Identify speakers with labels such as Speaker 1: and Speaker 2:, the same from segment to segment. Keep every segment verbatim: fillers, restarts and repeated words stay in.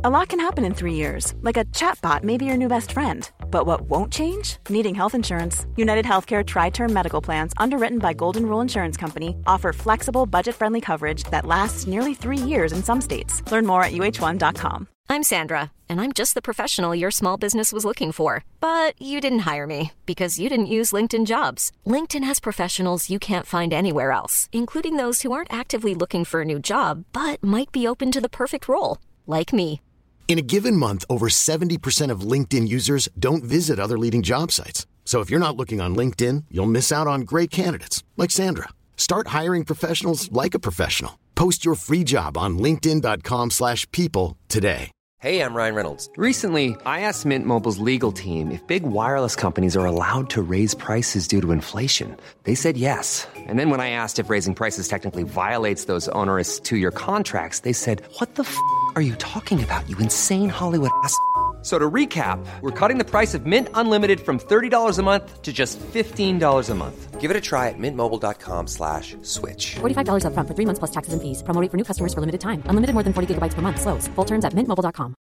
Speaker 1: A lot can happen in three years, like a chatbot may be your new best friend. But what won't change? Needing health insurance. United Healthcare Tri-Term Medical Plans, underwritten by Golden Rule Insurance Company, offer flexible, budget-friendly coverage that lasts nearly three years in some states. Learn more at U H one dot com.
Speaker 2: I'm Sandra, and I'm just the professional your small business was looking for. But you didn't hire me because you didn't use LinkedIn Jobs. LinkedIn has professionals you can't find anywhere else, including those who aren't actively looking for a new job, but might be open to the perfect role, like me.
Speaker 3: In a given month, over seventy percent of LinkedIn users don't visit other leading job sites. So if you're not looking on LinkedIn, you'll miss out on great candidates like Sandra. Start hiring professionals like a professional. Post your free job on linkedin dot com slash people today.
Speaker 4: Hey, I'm Ryan Reynolds. Recently, I asked Mint Mobile's legal team if big wireless companies are allowed to raise prices due to inflation. They said yes. And then when I asked if raising prices technically violates those onerous two-year contracts, they said, what the f*** are you talking about, you insane Hollywood ass f- So to recap, we're cutting the price of Mint Unlimited from thirty dollars a month to just fifteen dollars a month. Give it a try at mintmobile.com slash switch.
Speaker 5: forty-five dollars up front for three months plus taxes and fees. Promo rate for new customers for limited time. Unlimited more than forty gigabytes per month. Slows full terms at mint mobile dot com.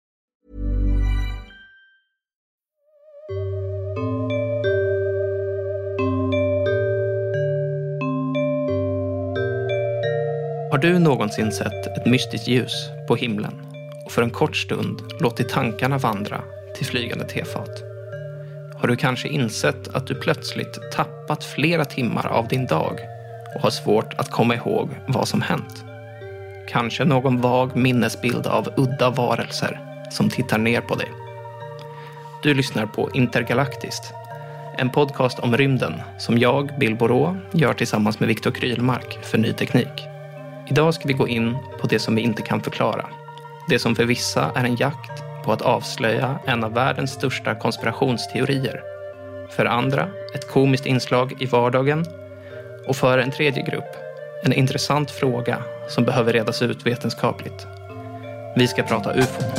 Speaker 6: Har du någonsin sett ett mystiskt ljus på himlen och för en kort stund låtit tankarna vandra till flygande tefat? Har du kanske insett att du plötsligt tappat flera timmar av din dag och har svårt att komma ihåg vad som hänt? Kanske någon vag minnesbild av udda varelser som tittar ner på dig. Du lyssnar på Intergalaktiskt, en podcast om rymden som jag, Bill Borå, gör tillsammans med Viktor Krylmark för Ny Teknik. Idag ska vi gå in på det som vi inte kan förklara. Det som för vissa är en jakt på att avslöja en av världens största konspirationsteorier. För andra ett komiskt inslag i vardagen. Och för en tredje grupp en intressant fråga som behöver redas ut vetenskapligt. Vi ska prata U F O.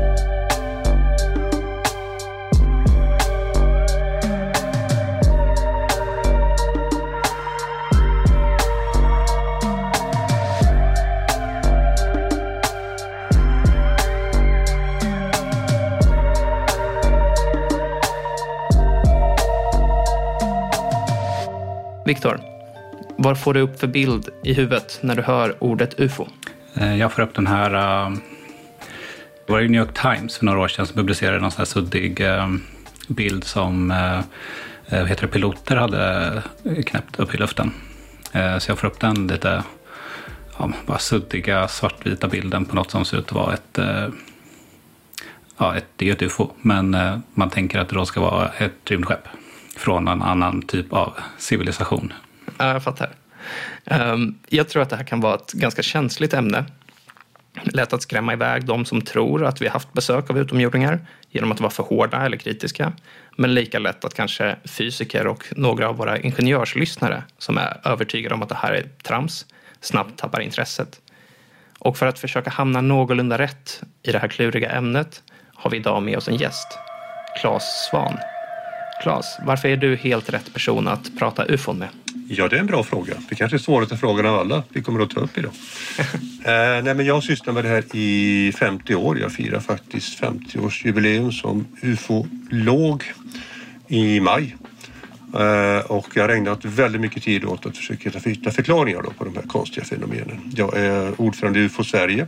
Speaker 6: Viktor, vad får du upp för bild i huvudet när du hör ordet U F O?
Speaker 7: Jag får upp den här, det var ju New York Times för några år sedan som publicerade någon sån här suddig bild som vad heter det, piloter hade knäppt upp i luften. Så jag får upp den lite, ja, bara suddiga svartvita bilden på något som ser ut att vara ett, ja, ett, det är ett U F O, men man tänker att det då ska vara ett rymdskepp från en annan typ av civilisation.
Speaker 6: Ja, jag fattar. Jag tror att det här kan vara ett ganska känsligt ämne. Lätt att skrämma iväg de som tror att vi har haft besök av utomjordingar genom att vara för hårda eller kritiska. Men lika lätt att kanske fysiker och några av våra ingenjörslyssnare som är övertygade om att det här är trams snabbt tappar intresset. Och för att försöka hamna någorlunda rätt i det här kluriga ämnet har vi idag med oss en gäst, Claes Svahn. Claes, varför är du helt rätt person att prata U F O med?
Speaker 8: Ja, det är en bra fråga. Det kanske är svåraste frågan av alla vi kommer att ta upp idag. eh, nej, men jag sysslar med det här i femtio år. Jag firar faktiskt femtio-årsjubileum som U F O-log i maj. Eh, och jag har ägnat väldigt mycket tid åt att försöka hitta förklaringar då på de här konstiga fenomenen. Jag är ordförande i U F O Sverige.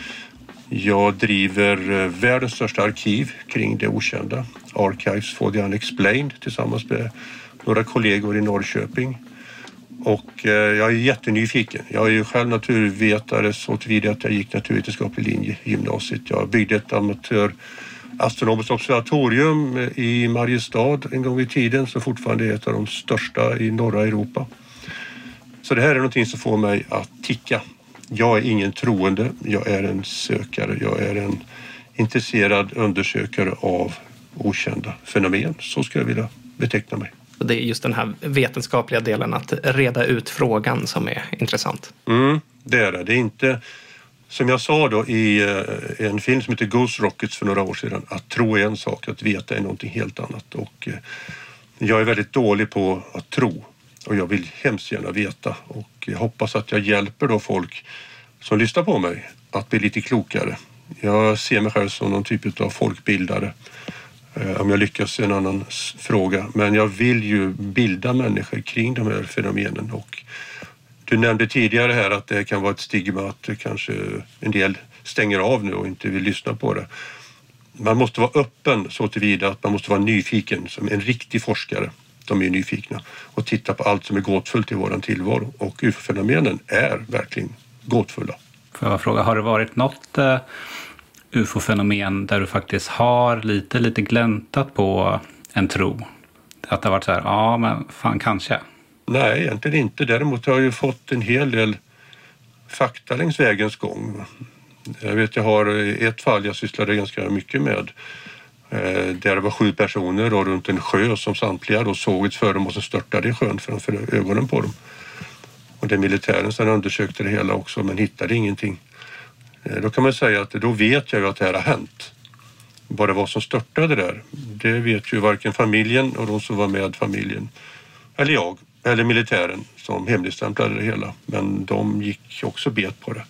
Speaker 8: Jag driver världens största arkiv kring det okända, Archives for the Unexplained, tillsammans med några kollegor i Norrköping. Och jag är jättenyfiken. Jag är ju själv naturvetare så tillvida att jag gick naturvetenskaplig linje i gymnasiet. Jag byggde ett amatör astronomiskt observatorium i Mariestad en gång i tiden, som fortfarande är ett av de största i norra Europa. Så det här är någonting som får mig att ticka. Jag är ingen troende, jag är en sökare, jag är en intresserad undersökare av okända fenomen. Så skulle jag vilja beteckna mig.
Speaker 6: Det är just den här vetenskapliga delen, att reda ut frågan, som är intressant.
Speaker 8: Mm, det är det. Det är inte, som jag sa då i en film som heter Ghost Rockets för några år sedan, att tro är en sak, att veta är någonting helt annat. Och jag är väldigt dålig på att tro. Och jag vill hemskt gärna veta. Och jag hoppas att jag hjälper då folk som lyssnar på mig att bli lite klokare Jag ser mig själv som någon typ av folkbildare. Om jag lyckas är en annan fråga. Men jag vill ju bilda människor kring de här fenomenen. Och du nämnde tidigare här att det kan vara ett stigma att kanske en del stänger av nu och inte vill lyssna på det. Man måste vara öppen så tillvida att man måste vara nyfiken som en riktig forskare. De är nyfikna och titta på allt som är gåtfullt i våran tillvaro. Och U F O-fenomenen är verkligen gåtfulla.
Speaker 7: Får jag fråga, har det varit något uh, U F O-fenomen där du faktiskt har lite, lite gläntat på en tro? Att det har varit så här, ja men fan kanske.
Speaker 8: Nej, egentligen inte. Däremot har jag ju fått en hel del fakta längs vägens gång. Jag vet, jag har ett fall jag sysslade ganska mycket med. Där det var sju personer och runt en sjö som samtliga då såg ett föremål som störtade i sjön framför ögonen på dem. Och det militären sedan undersökte det hela också men hittade ingenting. Då kan man säga att då vet jag ju att det här har hänt. Bara vad som störtade där, det vet ju varken familjen och de som var med familjen. Eller jag, eller militären som hemligstämplade det hela. Men de gick också bet på det.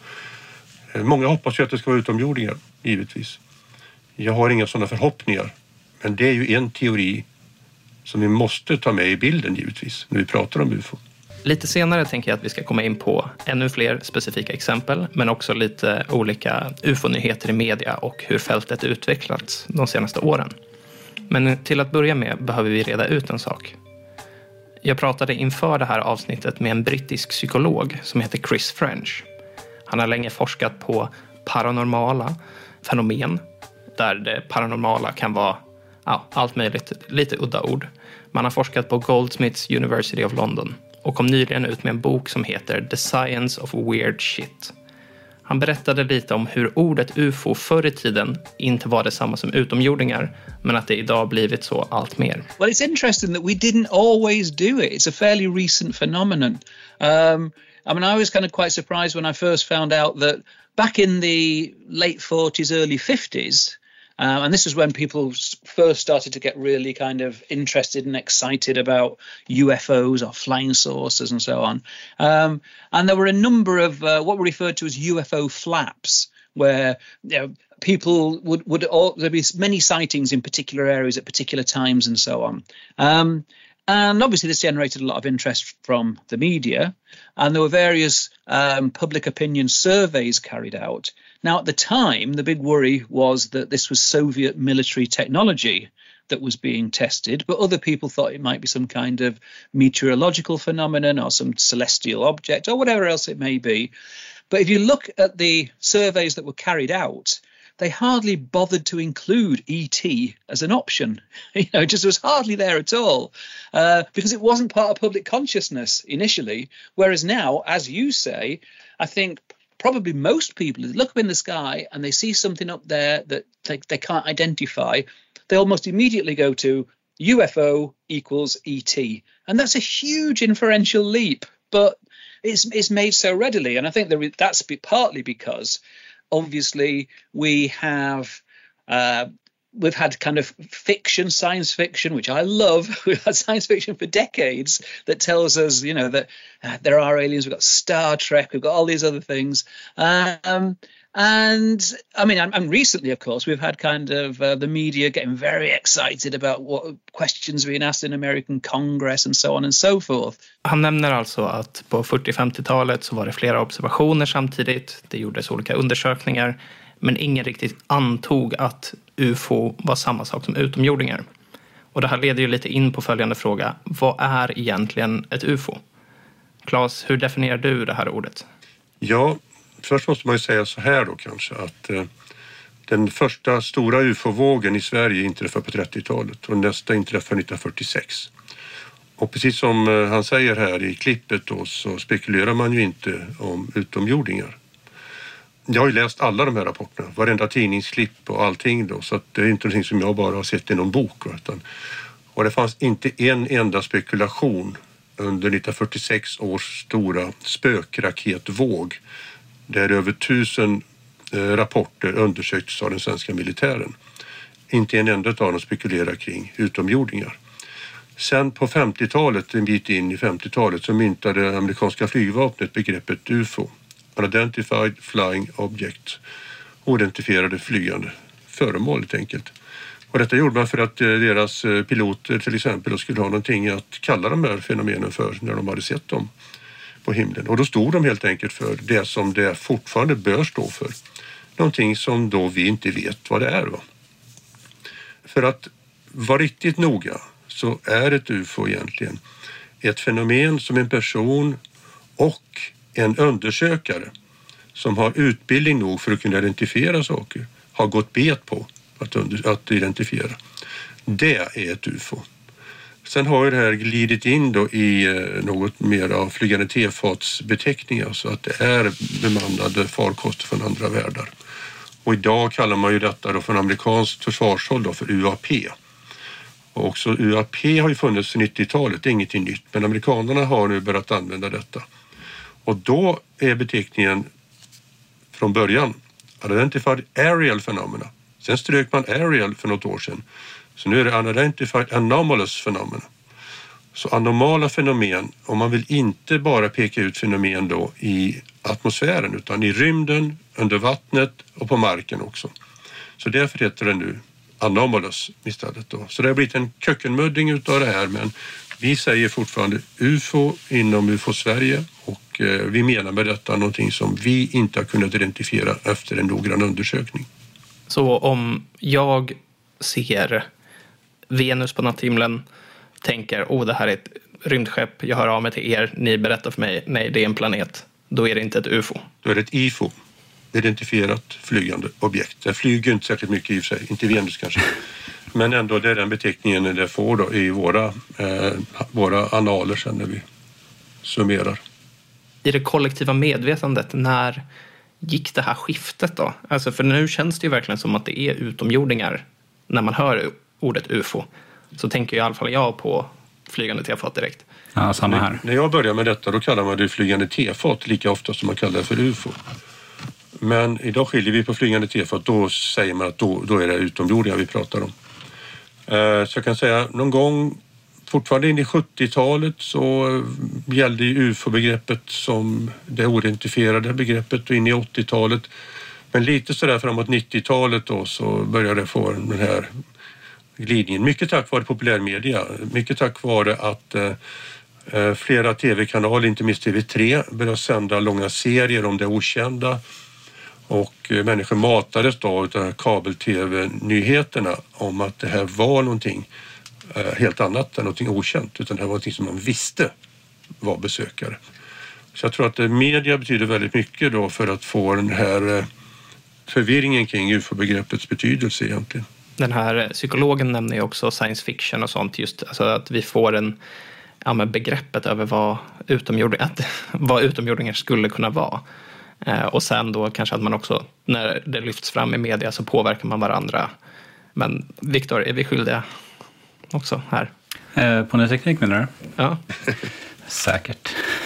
Speaker 8: Många hoppas ju att det ska vara utomjordingar, givetvis. Jag har inga sådana förhoppningar. Men det är ju en teori som vi måste ta med i bilden, givetvis, när vi pratar om U F O.
Speaker 6: Lite senare tänker jag att vi ska komma in på ännu fler specifika exempel, men också lite olika U F O-nyheter i media och hur fältet utvecklats de senaste åren. Men till att börja med behöver vi reda ut en sak. Jag pratade inför det här avsnittet med en brittisk psykolog som heter Chris French. Han har länge forskat på paranormala fenomen, där det paranormala kan vara ja, allt möjligt, lite udda ord. Man har forskat på Goldsmiths University of London och kom nyligen ut med en bok som heter The Science of Weird Shit. Han berättade lite om hur ordet U F O förr i tiden inte var detsamma som utomjordingar, men att det idag blivit så allt mer.
Speaker 9: Well, it's interesting that we didn't always do it. It's a fairly recent phenomenon. Um, I mean, I was kind of quite surprised when I first found out that back in the late forties, early fifties, Um, and this is when people first started to get really kind of interested and excited about U F Os or flying saucers and so on. Um, and there were a number of uh, what were referred to as U F O flaps, where you know, people would, would all, there'd be many sightings in particular areas at particular times and so on. Um, And obviously this generated a lot of interest from the media, and there were various um, public opinion surveys carried out. Now, at the time, the big worry was that this was Soviet military technology that was being tested, but other people thought it might be some kind of meteorological phenomenon or some celestial object or whatever else it may be. But if you look at the surveys that were carried out, they hardly bothered to include E T as an option. You know, it just was hardly there at all uh, because it wasn't part of public consciousness initially. Whereas now, as you say, I think probably most people look up in the sky and they see something up there that they, they can't identify. They almost immediately go to U F O equals E T. And that's a huge inferential leap, but it's, it's made so readily. And I think there, that's partly because obviously, we have uh, we've had kind of fiction, science fiction, which I love. We've had science fiction for decades that tells us, you know, that uh, there are aliens. We've got Star Trek. We've got all these other things. Um, and I mean, and, and recently, of course, we've had kind of uh, the media getting very excited about what questions being asked in American Congress and so on and so forth.
Speaker 6: Han nämner alltså att på fyrtio-femtiotalet så var det flera observationer samtidigt. Det gjordes olika undersökningar, men ingen riktigt antog att U F O var samma sak som utomjordingar. Och det här leder ju lite in på följande fråga. Vad är egentligen ett U F O? Claes, hur definierar du det här ordet?
Speaker 8: Ja, först måste man ju säga så här då kanske att eh, den första stora U F O-vågen i Sverige inträffade på trettiotalet och nästa inträffade nittonhundrafyrtiosex. Och precis som eh, han säger här i klippet då så spekulerar man ju inte om utomjordingar. Jag har ju läst alla de här rapporterna, varenda tidningsklipp och allting då, så att det är inte någonting som jag bara har sett i någon bok. Utan, och det fanns inte en enda spekulation under nittonhundrafyrtiosex års stora spökraketvåg där över tusen eh, rapporter undersökts av den svenska militären. Inte en enda av dem spekulerar kring utomjordingar. Sen på femtiotalet, en bit in i femtiotalet, så myntade amerikanska flygvapnet begreppet U F O. Unidentified Flying Object. oidentifierade flygande föremål helt enkelt. Och detta gjorde man för att deras piloter till exempel skulle ha någonting att kalla de här fenomenen för när de hade sett dem på himlen. Och då stod de helt enkelt för det som det fortfarande bör stå för. Någonting som då vi inte vet vad det är. Va? För att vara riktigt noga så är ett U F O egentligen ett fenomen som en person och en undersökare som har utbildning nog för att kunna identifiera saker har gått bet på att, under, att identifiera. Det är ett U F O. Sen har ju det här glidit in då i något mer av flygande tefatsbeteckningar så att det är bemannade farkoster från andra världar. Och idag kallar man ju detta då från amerikanskt försvarshåll då för U A P. Och också U A P har ju funnits sedan nittiotalet, det är ingenting nytt. Men amerikanerna har nu börjat använda detta. Och då är beteckningen från början Unidentified Aerial Phenomena. Sen strök man Aerial för något år sedan. Så nu är det Unidentified Anomalous Phenomena. Så anomala fenomen, om man vill inte bara peka ut fenomen då i atmosfären utan i rymden, under vattnet och på marken också. Så därför heter det nu Anomalous istället då. Så det har blivit en kökkenmudding utav det här, men vi säger fortfarande U F O inom U F O Sverige och eh, vi menar med detta någonting som vi inte har kunnat identifiera efter en noggrann undersökning.
Speaker 6: Så om jag ser Venus på natthimlen, tänker, åh, det här är ett rymdskepp, jag hör av mig till er, ni berättar för mig, nej, det är en planet, då är det inte ett U F O.
Speaker 8: Då är det ett I F O, identifierat flygande objekt. Det flyger inte särskilt mycket i och för sig, inte Venus kanske. Men ändå det är den beteckningen det får då i våra, eh, våra analer sen när vi summerar.
Speaker 6: I det kollektiva medvetandet, när gick det här skiftet då? Alltså för nu känns det ju verkligen som att det är utomjordingar. När man hör ordet U F O så tänker i alla fall jag på flygande tefat direkt.
Speaker 7: Ja, samma här.
Speaker 8: När, när jag började med detta då kallar man det flygande tefat lika ofta som man kallar det för U F O. Men idag skiljer vi på flygande tefat, då säger man att då, då är det utomjordingar vi pratar om. Eh, så jag kan säga någon gång fortfarande in i sjuttiotalet så gällde ju U F O-begreppet som det oidentifierade begreppet och in i åttiotalet. Men lite sådär framåt nittiotalet då så började det få den här glidningen. Mycket tack vare populärmedia, mycket tack vare att eh, flera tv-kanaler, inte minst T V tre, började sända långa serier om det okända. Och eh, människor matades då av kabel-tv-nyheterna om att det här var någonting eh, helt annat än någonting okänt. Utan det här var någonting som man visste var besökare. Så jag tror att eh, media betyder väldigt mycket då för att få den här eh, förvirringen kring U F O-begreppets betydelse egentligen.
Speaker 6: Den här psykologen nämner ju också science fiction och sånt, just alltså att vi får en ja, men begreppet över vad, utomjording, att, vad utomjordingar skulle kunna vara. Eh, och sen då kanske att man också, när det lyfts fram i media så påverkar man varandra. Men Viktor, är vi skyldiga också här?
Speaker 7: Eh, på ny teknik menar du?
Speaker 6: Ja.
Speaker 7: Säkert.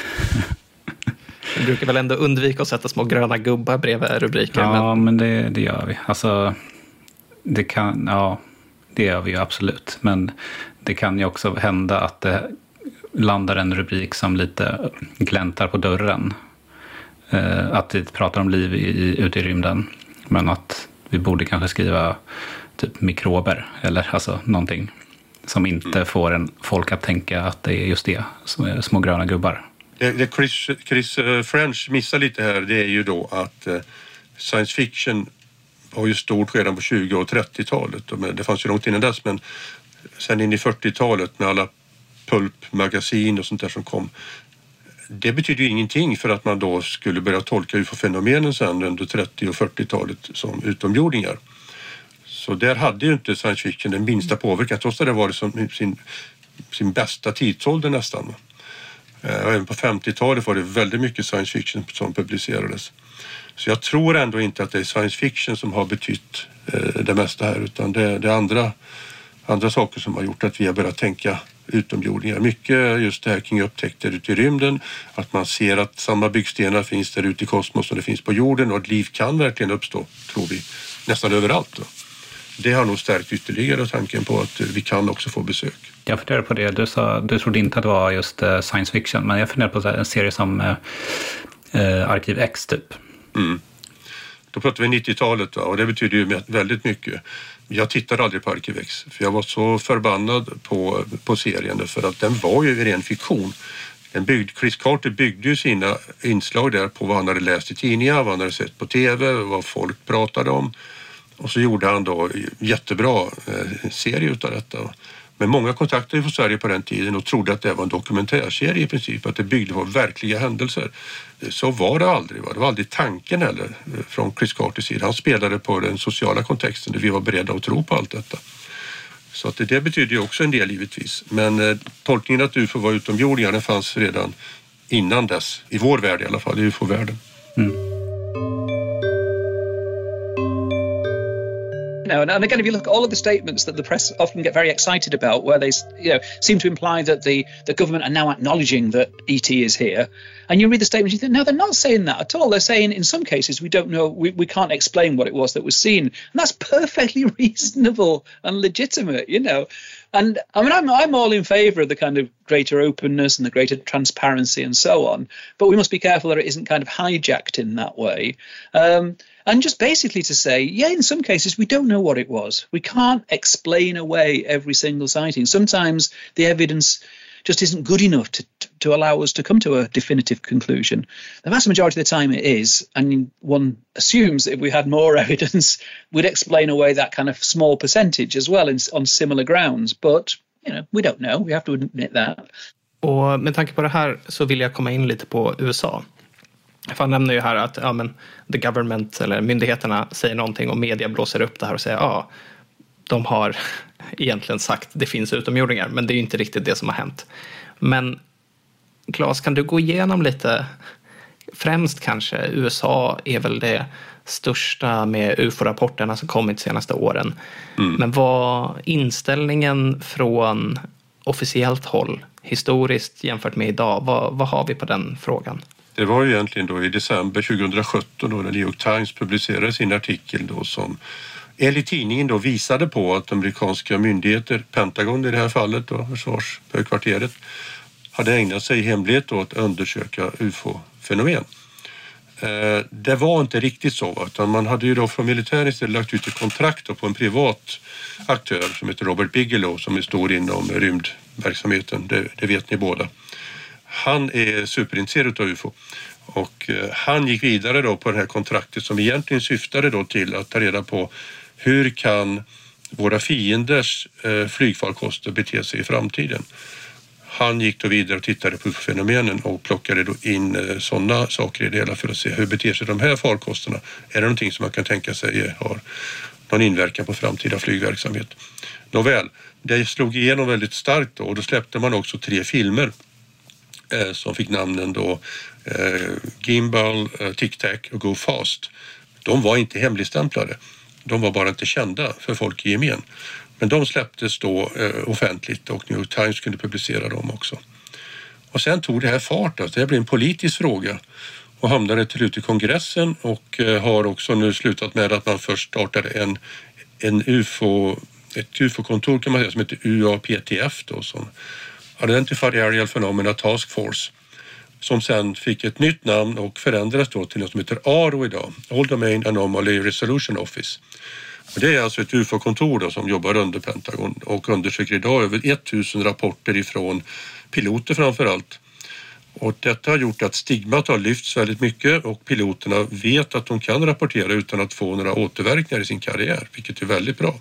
Speaker 6: Vi brukar väl ändå undvika att sätta små gröna gubbar bredvid rubriker.
Speaker 7: Ja,
Speaker 6: men,
Speaker 7: men det, det gör vi. Alltså, det kan, ja, det gör vi ju absolut. Men det kan ju också hända att det landar en rubrik som lite gläntar på dörren. Eh, att vi pratar om liv i, ute i rymden. Men att vi borde kanske skriva typ mikrober eller alltså någonting som inte mm. får en folk att tänka att det är just det, som är små gröna gubbar.
Speaker 8: Det, det Chris, Chris French missar lite här, det är ju då att eh, science fiction var ju stort redan på tjugo- och trettiotalet. Det fanns ju långt innan dess, men sen in i fyrtiotalet med alla pulpmagasin och sånt där som kom. Det betyder ju ingenting för att man då skulle börja tolka U F O-fenomenen sen under trettio- och fyrtiotalet som utomjordingar. Så där hade ju inte science fiction den minsta påverkan, trots att det var som sin, sin bästa tidsålder nästan. Och även på femtiotalet var det väldigt mycket science fiction som publicerades. Så jag tror ändå inte att det är science fiction som har betytt eh, det mesta här, utan det, det är andra, andra saker som har gjort att vi har börjat tänka utomjordingar. Mycket just det här kring upptäckter ute i rymden, att man ser att samma byggstenar finns där ute i kosmos som det finns på jorden och att liv kan verkligen uppstå, tror vi, nästan överallt då. Det har nog stärkt ytterligare tanken på att vi kan också få besök.
Speaker 7: Jag funderar på det. Du sa, du trodde inte att det var just uh, science fiction, men jag funderar på en serie som uh, uh, Arkiv X typ.
Speaker 8: Mm. Då pratar vi nittiotalet, va? Och det betyder ju väldigt mycket. Jag tittade aldrig på Arkivex för jag var så förbannad på, på serien för att den var ju ren fiktion. Den byggde, Chris Carter byggde ju sina inslag där på vad han hade läst i tidningar, vad han hade sett på tv, vad folk pratade om. Och så gjorde han då jättebra eh, serie utav detta. Men många kontaktade från Sverige på den tiden och trodde att det var en dokumentärserie i princip, att det byggde på verkliga händelser. Så var det aldrig. Va? Det var aldrig tanken heller från Chris Carters sida. Han spelade på den sociala kontexten där vi var beredda att tro på allt detta. Så att det, det betyder ju också en del givetvis. Men eh, tolkningen att U F O var utomjordingar, den fanns redan innan dess. I vår värld i alla fall, i U F O-världen. Mm.
Speaker 9: You know, and, and again, if you look at all of the statements that the press often get very excited about, where they, you know, seem to imply that the, the government are now acknowledging that E T is here, and you read the statements, you think, no, they're not saying that at all. They're saying, in some cases, we don't know, we, we can't explain what it was that was seen, and that's perfectly reasonable and legitimate, you know. And I mean, I'm I'm all in favour of the kind of greater openness and the greater transparency and so on, but we must be careful that it isn't kind of hijacked in that way. Um, And just basically to say, yeah, in some cases we don't know what it was. We can't explain away every single sighting. Sometimes the evidence just isn't good enough to, to allow us to come to a definitive conclusion. The vast majority of the time it is, and one assumes that if we had more evidence, we'd explain away that kind of small percentage as well in, on similar grounds. But, you know, we don't know. We have to admit that.
Speaker 6: Och med tanke på det här så vill jag komma in lite på U S A. För han nämner ju här att ja, men, the government eller myndigheterna säger någonting och media blåser upp det här och säger ja, de har egentligen sagt det finns utomjordingar, men det är ju inte riktigt det som har hänt. Men Claes, kan du gå igenom lite, främst kanske U S A är väl det största med U F O-rapporterna som kommit de senaste åren. Mm. Men vad inställningen från officiellt håll historiskt jämfört med idag, vad, vad har vi på den frågan?
Speaker 8: Det var ju egentligen då i december tjugohundrasjutton då när New York Times publicerade sin artikel då som enligt tidningen då visade på att amerikanska myndigheter, Pentagon i det här fallet då, försvarshögkvarteret, hade ägnat sig i hemlighet åt att undersöka U F O-fenomen. Eh, det var inte riktigt så, utan man hade ju då från militären istället lagt ut ett kontrakt då på en privat aktör som heter Robert Bigelow som är stor inom rymdverksamheten, det, det vet ni båda. Han är superintresserad av U F O och han gick vidare då på det här kontraktet som egentligen syftade då till att ta reda på hur kan våra fienders flygfarkoster bete sig i framtiden. Han gick då vidare och tittade på U F O-fenomenen och plockade då in sådana saker i det hela för att se hur beter sig de här farkosterna. Är det någonting som man kan tänka sig har någon inverkan på framtida flygverksamhet? Nåväl, det slog igenom väldigt starkt då och då släppte man också tre filmer som fick namnen då eh, Gimbal, eh, Tic Tac och Go Fast. De var inte hemligstämplade. De var bara inte kända för folk i gemen. Men de släpptes då eh, offentligt och New York Times kunde publicera dem också. Och sen tog det här fart. Alltså det blev en politisk fråga och hamnade till ut i kongressen och eh, har också nu slutat med att man först startade en, en U F O, ett U F O-kontor kan man säga som heter U A P T F då som Identified Aerial Phenomena Task Force som sen fick ett nytt namn och förändrades då till något som heter A R O idag, All Domain Anomaly Resolution Office. Och det är alltså ett U F O-kontor då som jobbar under Pentagon och undersöker idag över tusen rapporter ifrån piloter framförallt. Och detta har gjort att stigmat har lyfts väldigt mycket och piloterna vet att de kan rapportera utan att få några återverkningar i sin karriär, vilket är väldigt bra.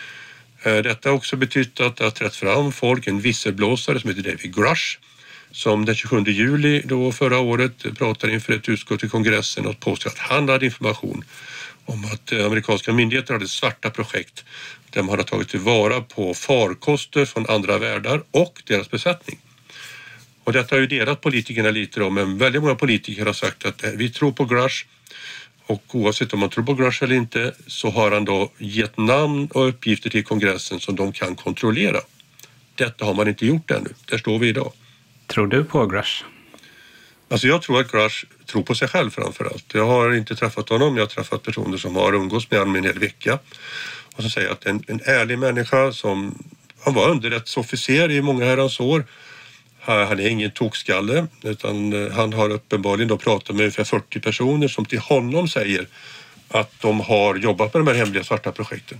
Speaker 8: Detta har också betytt att det har trätt fram folk, en visselblåsare som heter David Grush som den tjugosjunde juli då förra året pratade inför ett utskott i kongressen och påstod att han hade information om att amerikanska myndigheter hade svarta projekt där man hade tagit tillvara på farkoster från andra världar och deras besättning. Och detta har ju delat politikerna lite om, men väldigt många politiker har sagt att vi tror på Grush. Och oavsett om man tror på Grush eller inte så har han då gett namn och uppgifter till kongressen som de kan kontrollera. Detta har man inte gjort ännu. Där står vi idag.
Speaker 7: Tror du på Grush?
Speaker 8: Alltså jag tror att Grush tror på sig själv framförallt. Jag har inte träffat honom. Jag har träffat personer som har umgås med honom en hel vecka. Och som säger att en, en ärlig människa som... Han var underrättelseofficer i många herrans år. Han är ingen tokskalle utan han har uppenbarligen då pratat med ungefär fyrtio personer som till honom säger att de har jobbat med de här hemliga svarta projekten.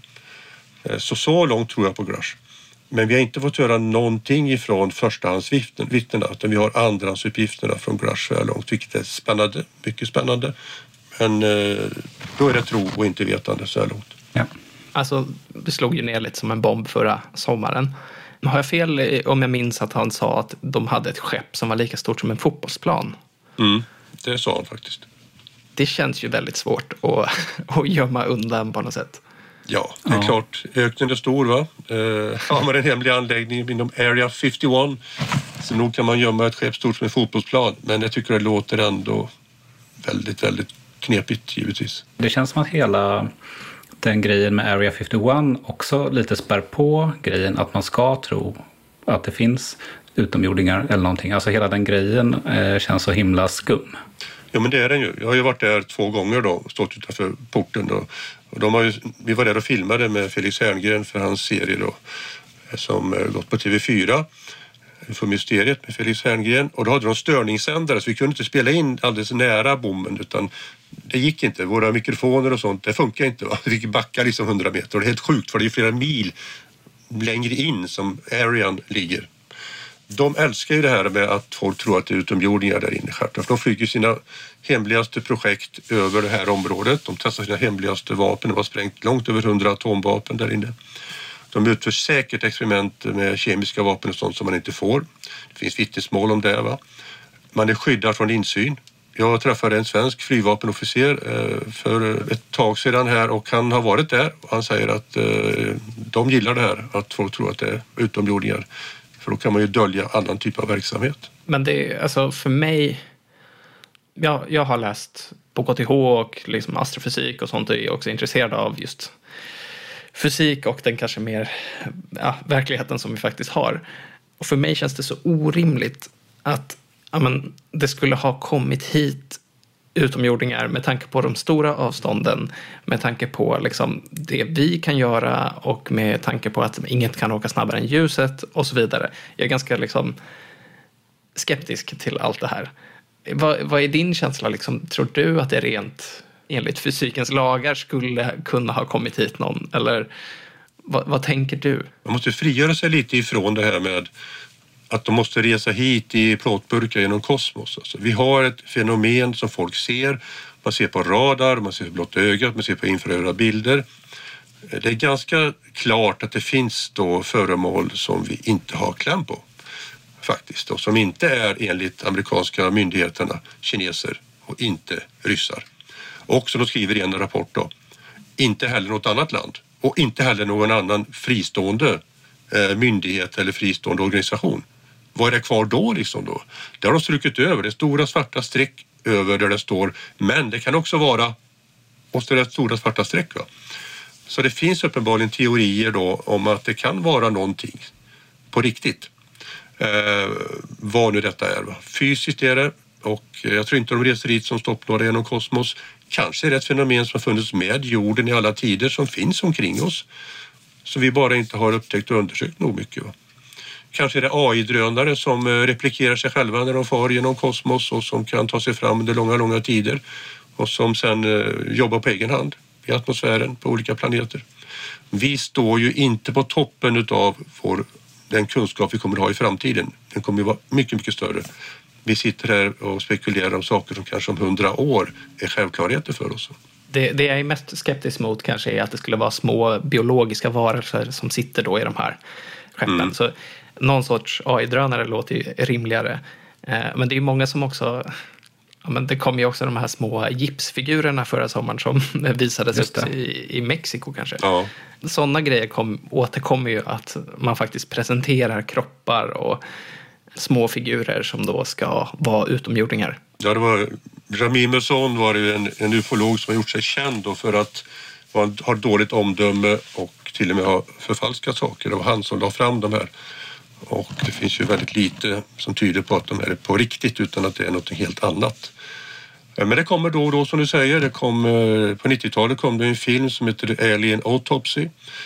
Speaker 8: Så så långt tror jag på Grush. Men vi har inte fått höra någonting ifrån förstahandsvittnena, utan vi har andrahandsuppgifterna från Grush så här långt, vilket är spännande, mycket spännande. Men då är det tro och inte vetande så här långt.
Speaker 7: Ja.
Speaker 6: Alltså, det slog ju ner lite som en bomb förra sommaren. Har jag fel om jag minns att han sa att de hade ett skepp som var lika stort som en fotbollsplan?
Speaker 8: Mm, det sa han faktiskt.
Speaker 6: Det känns ju väldigt svårt att, att gömma undan på något sätt.
Speaker 8: Ja, det är ja. klart. Öknen är stor, va? Eh, har man en hemlig anläggning inom Area femtioett så nog kan man gömma ett skepp stort som en fotbollsplan. Men jag tycker det låter ändå väldigt, väldigt knepigt, givetvis.
Speaker 7: Det känns som att hela den grejen med Area femtioett också lite spär på grejen att man ska tro att det finns utomjordingar eller någonting. Alltså hela den grejen eh, känns så himla skum.
Speaker 8: Ja, men det är den ju. Jag har ju varit där två gånger då, stått utanför porten då. Och de har ju, vi var där och filmade med Felix Herngren för hans serie då, som gått på T V fyra. För mysteriet med Felix Herngren. Och då hade de störningssändare så vi kunde inte spela in alldeles nära bommen, utan det gick inte. Våra mikrofoner och sånt, det funkar inte, va? Vi fick backa liksom hundra meter och det är helt sjukt för det är flera mil längre in som arean ligger. De älskar ju det här med att folk tror att det är utomjordingar där inne. För de flyger sina hemligaste projekt över det här området. De testar sina hemligaste vapen. De har sprängt långt över hundra atomvapen där inne. De utför säkert experiment med kemiska vapen och sånt som man inte får. Det finns vittnesmål om det, va? Man är skyddad från insyn. Jag träffade en svensk flygvapenofficer för ett tag sedan här och han har varit där. Han säger att de gillar det här, att folk tror att det är utomjordingar. För då kan man ju dölja annan typ av verksamhet.
Speaker 6: Men det är, alltså för mig, jag, jag har läst på K T H och liksom astrofysik och sånt och är också intresserad av just fysik och den kanske mer ja, verkligheten som vi faktiskt har. Och för mig känns det så orimligt att ja, men, det skulle ha kommit hit utomjordingar med tanke på de stora avstånden, med tanke på liksom, det vi kan göra och med tanke på att inget kan åka snabbare än ljuset och så vidare. Jag är ganska liksom, skeptisk till allt det här. Vad, vad är din känsla? Liksom, tror du att det rent enligt fysikens lagar skulle kunna ha kommit hit någon? Eller vad, vad tänker du?
Speaker 8: Man måste frigöra sig lite ifrån det här med att de måste resa hit i plåtburkar genom kosmos. Alltså, vi har ett fenomen som folk ser. Man ser på radar, man ser på blått ögat, man ser på infraröda bilder. Det är ganska klart att det finns då föremål som vi inte har kläm på. Faktiskt. Och som inte är enligt amerikanska myndigheterna kineser och inte ryssar. Och som de skriver i en rapport då. Inte heller något annat land. Och inte heller någon annan fristående eh, myndighet eller fristående organisation. Vad är det kvar då liksom då? Det har de strukit över. Det är stora svarta streck över där det står. Men det kan också vara måste det är stora svarta streck, va? Så det finns uppenbarligen teorier då om att det kan vara någonting på riktigt. Eh, vad nu detta är, va? Fysiskt är det. Och jag tror inte de reser hit som stoppnålar genom kosmos. Kanske är det ett fenomen som har funnits med jorden i alla tider som finns omkring oss. Så vi bara inte har upptäckt och undersökt nog mycket, va? Kanske är det A I-drönare som replikerar sig själva när de far genom kosmos och som kan ta sig fram under långa, långa tider och som sen jobbar på egen hand i atmosfären på olika planeter. Vi står ju inte på toppen av vår, den kunskap vi kommer att ha i framtiden. Den kommer att vara mycket, mycket större. Vi sitter här och spekulerar om saker som kanske om hundra år är självklarheter för oss.
Speaker 6: Det, det jag är mest skeptisk mot kanske är att det skulle vara små biologiska varelser som sitter då i de här skeppen. Mm. Så någon sorts A I-drönare låter ju rimligare. Eh, men det är ju många som också... Ja, men det kom ju också de här små gipsfigurerna förra sommaren som visades ut i, i Mexiko kanske. Ja. Sådana grejer kom, återkommer ju att man faktiskt presenterar kroppar och små figurer som då ska vara utomjordingar. Ja, det
Speaker 8: var Rami Musson var ju en, en ufolog som har gjort sig känd då för att man har dåligt omdöme och till och med har förfalskat saker. Det var han som la fram de här. Och det finns ju väldigt lite som tyder på att de är på riktigt utan att det är något helt annat. Men det kommer då och då som du säger. Det kom, på nittiotalet kom det en film som heter Alien Autopsy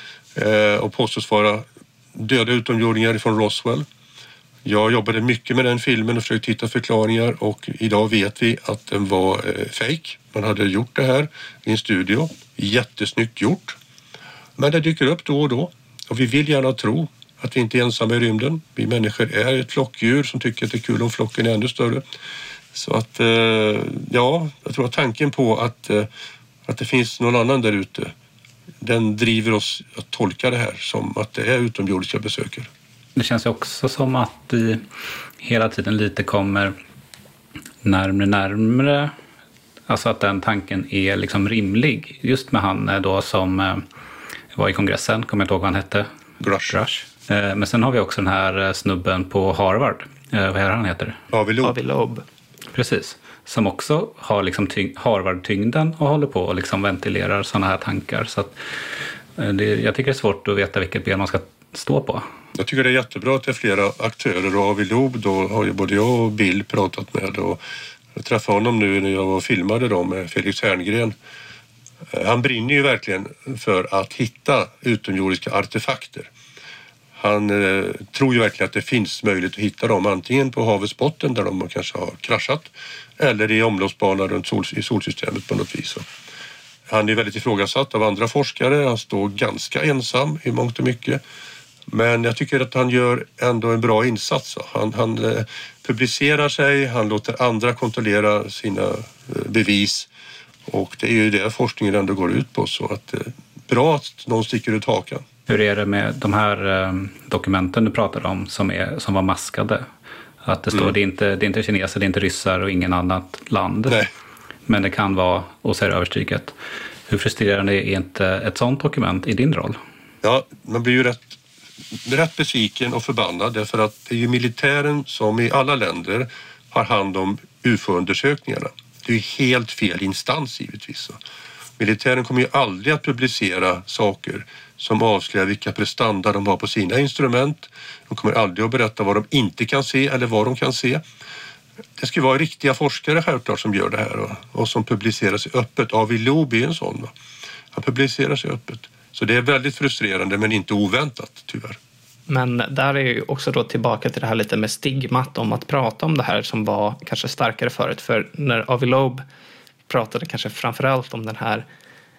Speaker 8: och påstås vara döda utomjordingar från Roswell. Jag jobbade mycket med den filmen och försökte hitta förklaringar och idag vet vi att den var fake. man hade gjort det här i en studio. Jättesnyggt gjort. Men det dyker upp då och då. Och vi vill gärna tro att vi inte är ensamma i rymden. Vi människor är ett flockdjur som tycker att det är kul om flocken är ännu större. Så att, ja, jag tror att tanken på att, att det finns någon annan där ute, den driver oss att tolka det här som att det är utomjordiska besökare.
Speaker 7: Det känns ju också som att vi hela tiden lite kommer närmare närmare. Alltså att den tanken är liksom rimlig. Just med han då som var i kongressen, kommer jag inte ihåg vad han hette.
Speaker 8: Grush.
Speaker 7: Grush. Men sen har vi också den här snubben på Harvard. Vad är han heter?
Speaker 8: Avi Loeb.
Speaker 6: Avi Loeb.
Speaker 7: Precis. Som också har liksom tyng- Harvard-tyngden och håller på och liksom ventilerar sådana här tankar. Så att det, jag tycker det är svårt att veta vilket ben man ska stå på.
Speaker 8: Jag tycker det är jättebra att det är flera aktörer, och Avi Loeb då har ju både jag och Bill pratat med, och jag träffade honom nu när jag var och filmade då med Felix Herngren. Han brinner ju verkligen för att hitta utomjordiska artefakter. Han eh, tror ju verkligen att det finns möjlighet att hitta dem antingen på havets botten där de kanske har kraschat, eller i omloppsbanan runt sol, i solsystemet på något vis. Han är väldigt ifrågasatt av andra forskare. Han står ganska ensam i mångt och mycket. Men jag tycker att han gör ändå en bra insats. Han, han eh, publicerar sig, han låter andra kontrollera sina eh, bevis. Och det är ju det forskningen ändå går ut på. Så att eh, bra att någon sticker ut hakan.
Speaker 7: Hur är det med de här eh, dokumenten du pratade om som, är, som var maskade? Att det står mm. det, är inte, det är inte kineser, det är inte ryssar och ingen annat land.
Speaker 8: Nej.
Speaker 7: Men det kan vara, och så är det överstryket. Hur frustrerande är inte ett sånt dokument i din roll?
Speaker 8: Ja, man blir ju rätt, rätt besviken och förbannad. Därför att det är ju militären som i alla länder har hand om U F O-undersökningarna. Det är ju helt fel instans givetvis. Militären kommer ju aldrig att publicera saker som avslöjar vilka prestanda de har på sina instrument. De kommer aldrig att berätta vad de inte kan se eller vad de kan se. Det ska vara riktiga forskare självklart som gör det här och, och som publicerar sig öppet. Avi Loeb är en sån. Va? Han publicerar sig öppet. Så det är väldigt frustrerande men inte oväntat tyvärr.
Speaker 6: Men där är ju också då tillbaka till det här lite med stigmat om att prata om det här som var kanske starkare förut. För när Avi Loeb pratade kanske framförallt om den här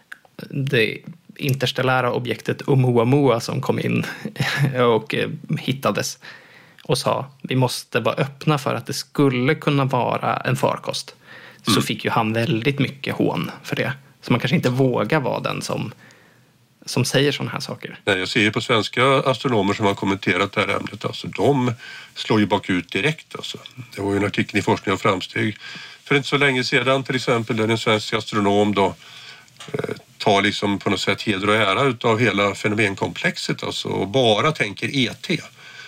Speaker 6: det interstellära objektet Oumuamua som kom in och hittades och sa vi måste vara öppna för att det skulle kunna vara en farkost. Så mm. fick ju han väldigt mycket hån för det. Så man kanske inte vågar vara den som, som säger sådana här saker.
Speaker 8: Nej, jag ser ju på svenska astronomer som har kommenterat det här ämnet. Alltså, de slår ju bakut direkt. Alltså. Det var ju en artikel i Forskning och framsteg för inte så länge sedan till exempel där en svensk astronom då eh, tar liksom på något sätt heder och ära utav hela fenomenkomplexet alltså, och bara tänker E T.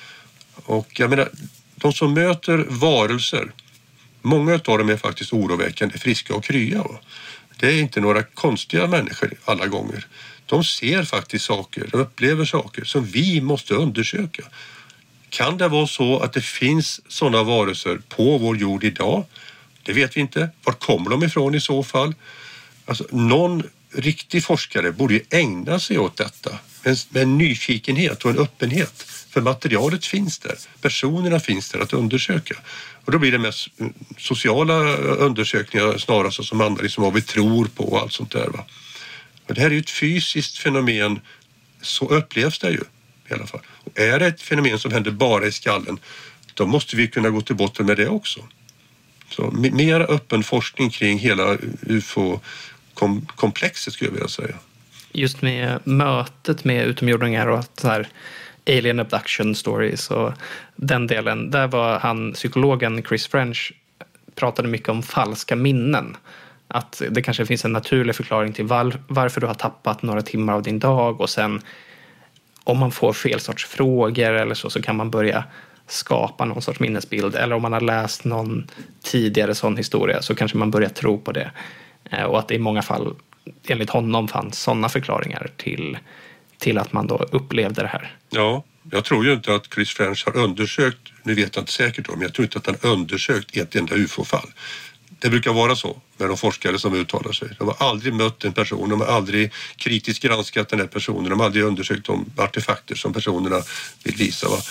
Speaker 8: Och jag menar, de som möter varelser, många av dem är faktiskt oroväckande friska och krya. Va? Det är inte några konstiga människor alla gånger. De ser faktiskt saker, de upplever saker som vi måste undersöka. Kan det vara så att det finns sådana varelser på vår jord idag? Det vet vi inte. Var kommer de ifrån i så fall? Alltså, någon riktig forskare borde ju ägna sig åt detta med en nyfikenhet och en öppenhet. För materialet finns där. Personerna finns där att undersöka. Och då blir det mest sociala undersökningar snarast som handlar liksom vad vi tror på och allt sånt där. Va? Och det här är ju ett fysiskt fenomen. Så upplevs det ju i alla fall. Och är det ett fenomen som händer bara i skallen, då måste vi kunna gå till botten med det också. Så mer öppen forskning kring hela U F O-komplexet skulle jag vilja säga.
Speaker 6: Just med mötet med utomjordingar och så här alien abduction stories och den delen, där var han, psykologen Chris French pratade mycket om falska minnen. Att det kanske finns en naturlig förklaring till var, varför du har tappat några timmar av din dag och sen om man får fel sorts frågor eller så, så kan man börja skapa någon sorts minnesbild. Eller om man har läst någon tidigare sån historia så kanske man börjar tro på det. Och att det i många fall enligt honom fanns sådana förklaringar till, till att man då upplevde det här.
Speaker 8: Ja, jag tror ju inte att Chris French har undersökt, nu vet jag inte säkert om, men jag tror inte att han undersökt ett enda U F O-fall. Det brukar vara så med de forskare som uttalar sig. De har aldrig mött en person, de har aldrig kritiskt granskat den här personen, de har aldrig undersökt de artefakter som personerna vill visa. Va?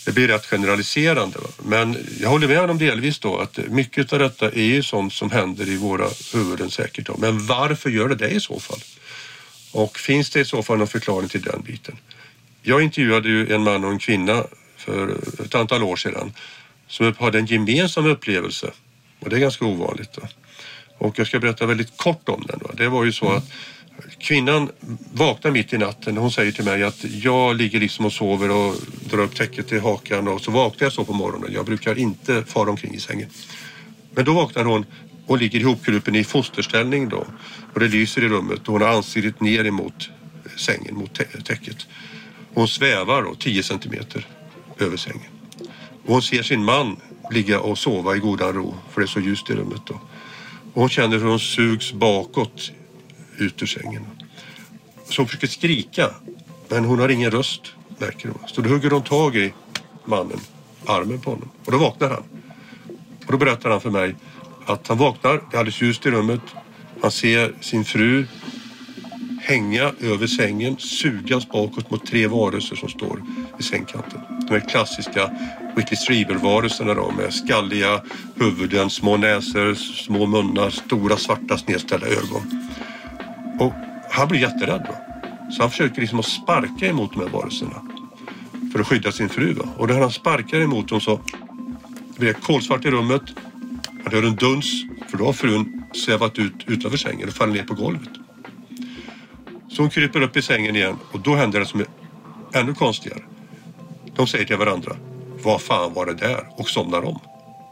Speaker 8: det blir rätt generaliserande. Va? Men jag håller med om delvis då att mycket av detta är ju sånt som händer i våra huvuden säkert. Då. Men varför gör det det i så fall? Och finns det i så fall någon förklaring till den biten? Jag intervjuade ju en man och en kvinna för ett antal år sedan som hade en gemensam upplevelse. Och det är ganska ovanligt. Då. Och jag ska berätta väldigt kort om den. Då. Det var ju så att kvinnan vaknar mitt i natten. Hon säger till mig att jag ligger liksom och sover och drar upp täcket till hakan och så vaknar jag så på morgonen. Jag brukar inte fara omkring i sängen. Men då vaknar hon och ligger ihopkrupen i fosterställning då. Och det lyser i rummet och hon har ansiktet ner emot sängen, mot tä- täcket. Hon svävar då tio centimeter över sängen. Och hon ser sin man ligga och sova i godan ro för det är så ljust i rummet då. Och hon känner hur hon sugs bakåt ut ur sängen. Så hon försöker skrika men hon har ingen röst, märker hon. Så då hugger hon tag i mannen, armen på honom. Och då vaknar han. Och då berättar han för mig att han vaknar, det är alldeles ljust i rummet. Han ser sin fru hänga över sängen, sugas bakåt mot tre varelser som står i sängkanten. De är klassiska Whitley Strieber-varelserna då, med skalliga huvuden, små näsor, små munnar, stora svarta snedställda ögon. Och han blir jätterädd då. Så han försöker liksom att sparka emot de här varelserna för att skydda sin fru. Va? Och när han sparkar emot dem så blir det kolsvart i rummet. Han hör en duns, för då har frun svävat ut utanför sängen och faller ner på golvet. Så hon kryper upp i sängen igen och då händer det som är ännu konstigare. De säger till varandra, vad fan var det där? Och somnar om.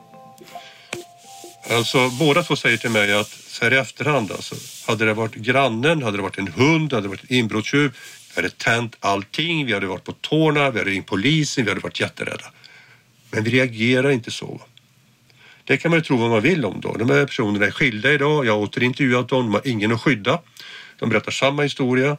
Speaker 8: Alltså båda två säger till mig att så här i efterhand alltså, hade det varit grannen, hade det varit en hund, hade det varit en inbrottstjuv, vi hade tänt allting, vi hade varit på tårna, vi hade ringt polisen, vi hade varit jätterädda. Men vi reagerar inte så. Det kan man ju tro vad man vill om då. De här personerna är skilda idag, jag har återintervjuat dem, de har ingen att skydda. De berättar samma historia.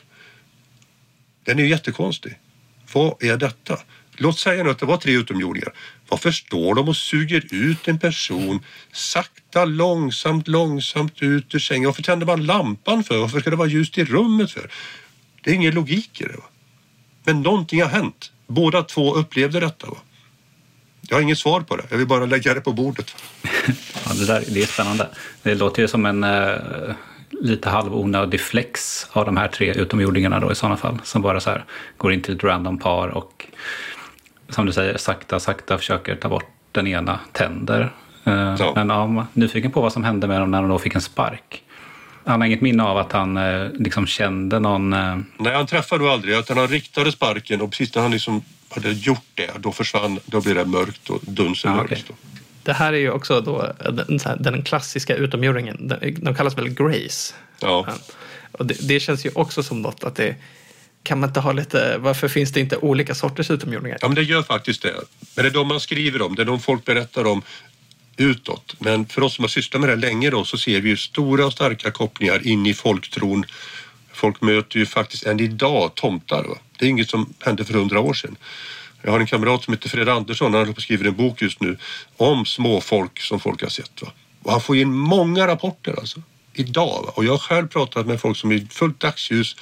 Speaker 8: Den är ju jättekonstig. Vad är detta? Låt säga nu att det var tre utomjordingar. Varför står de och suger ut en person sakta, långsamt, långsamt ut ur sängen? Varför tänder man lampan för? Varför ska det vara ljust i rummet för? Det är ingen logik i det. Va? Men någonting har hänt. Båda två upplevde detta. Va? Jag har inget svar på det. Jag vill bara lägga det på bordet.
Speaker 7: Ja, det, där, det är spännande. Det låter ju som en eh, lite halvonödig flex av de här tre utomjordingarna då i sådana fall. Som bara så här går in till ett random par och som du säger, sakta, sakta försöker ta bort den ena tänder. Eh, ja. Men ja, nyfiken på vad som hände med dem när de då fick en spark. Han har inget minne av att han eh, liksom kände någon... Eh...
Speaker 8: Nej, han träffade då aldrig. Utan han riktade sparken och precis när han liksom hade gjort det, då försvann, då blev det mörkt och dunsen
Speaker 7: ah,
Speaker 8: mörkt.
Speaker 7: Okay.
Speaker 6: Det här är ju också då den, den klassiska utomjordingen. De, de kallas väl Grace.
Speaker 8: Ja.
Speaker 6: Och det, det känns ju också som något att det... Kan man inte ha lite... Varför finns det inte olika sorters utomjordingar?
Speaker 8: Ja, men det gör faktiskt det. Men det är de man skriver om, det är de folk berättar om utåt. Men för oss som har sysslat med det länge då så ser vi ju stora och starka kopplingar in i folktron. Folk möter ju faktiskt än idag tomtar. Va? Det är inget som hände för hundra år sedan. Jag har en kamrat som heter Fred Andersson, han skriver en bok just nu om småfolk som folk har sett. Va? Och han får in många rapporter alltså, idag. Va? Och jag har själv pratat med folk som i fullt dagsljus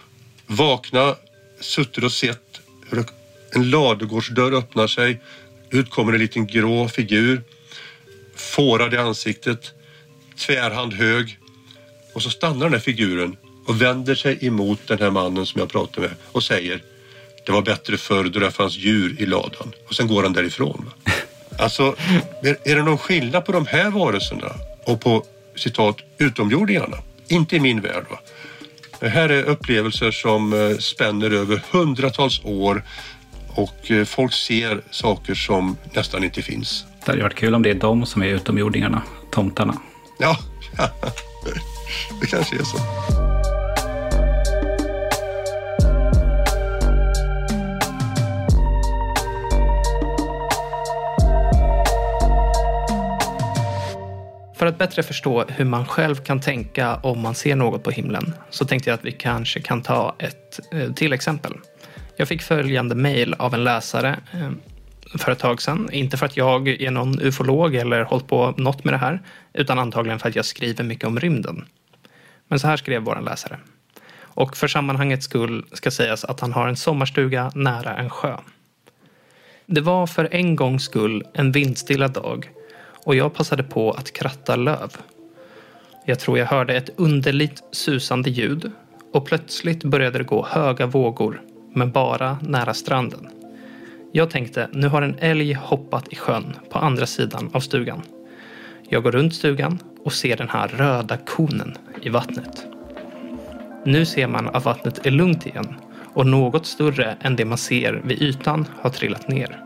Speaker 8: vakna, suttit och sett hur en ladugårdsdörr öppnar sig. Ut kommer en liten grå figur, fårad i ansiktet, tvärhand hög. Och så stannar den här figuren och vänder sig emot den här mannen som jag pratade med och säger det var bättre förr då det fanns djur i ladan. Och sen går han därifrån. Va? Alltså, är det någon skillnad på de här varelserna och på, citat, utomjordingarna? Inte i min värld, va? Det här är upplevelser som spänner över hundratals år och folk ser saker som nästan inte finns.
Speaker 7: Det hade varit kul om det är de som är utomjordingarna, tomtarna.
Speaker 8: Ja, det kanske är så.
Speaker 6: För att bättre förstå hur man själv kan tänka om man ser något på himlen så tänkte jag att vi kanske kan ta ett till exempel. Jag fick följande mejl av en läsare för ett tag sedan. Inte för att jag är någon ufolog eller hållit på något med det här utan antagligen för att jag skriver mycket om rymden. Men så här skrev vår läsare. Och för sammanhangets skull ska sägas att han har en sommarstuga nära en sjö. Det var för en gångs skull en vindstilla dag och jag passade på att kratta löv. Jag tror jag hörde ett underligt susande ljud och plötsligt började det gå höga vågor, men bara nära stranden. Jag tänkte, nu har en älg hoppat i sjön på andra sidan av stugan. Jag går runt stugan och ser den här röda konen i vattnet. Nu ser man att vattnet är lugnt igen och något större än det man ser vid ytan har trillat ner.